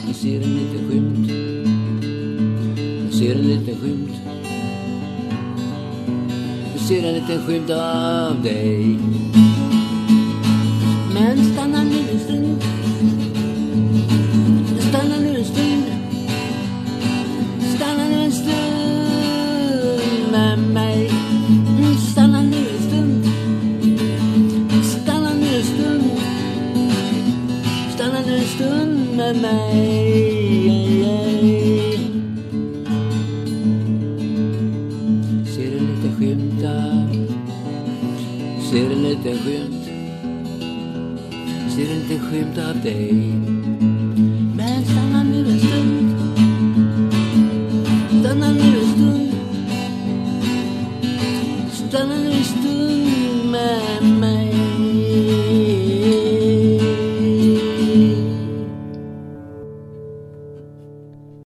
Jag ser en liten skymt. Jag ser en liten skymt. Jag ser en liten skymt av dig. Men stanna nu en stund. Stanna nu en stund. Stanna nu en stund med mig. Stanna nu en stund. Stanna nu en stund. Stanna nu en stund med mig. Ser en liten skymt av. Ser en liten skymt. Ser en liten skymt av dig.